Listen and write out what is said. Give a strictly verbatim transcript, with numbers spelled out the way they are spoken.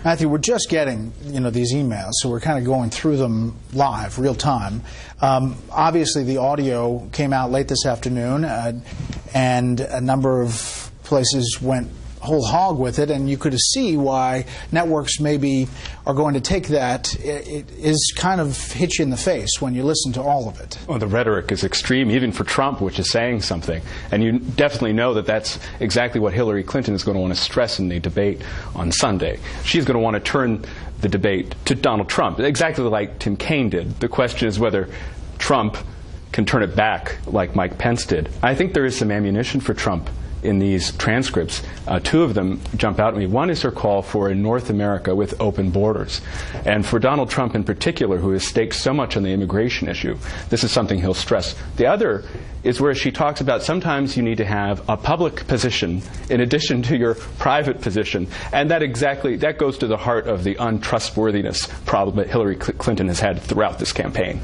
Matthew, we're just getting, you know, these emails, so we're kind of going through them live, real time. Um, obviously, the audio came out late this afternoon, uh, and a number of places went whole hog with it, and you could see why networks maybe are going to take that. It, it is kind of hit you in the face when you listen to all of it. Well, the rhetoric is extreme, even for Trump, which is saying something. And you definitely know that that's exactly what Hillary Clinton is going to want to stress in the debate on Sunday. She's going to want to turn the debate to Donald Trump, exactly like Tim Kaine did. The question is whether Trump can turn it back like Mike Pence did. I think there is some ammunition for Trump in these transcripts. Uh, two of them jump out at me. One is her call for a North America with open borders. And for Donald Trump in particular, who has staked so much on the immigration issue, this is something he'll stress. The other is where she talks about sometimes you need to have a public position in addition to your private position. And that exactly, that goes to the heart of the untrustworthiness problem that Hillary Clinton has had throughout this campaign.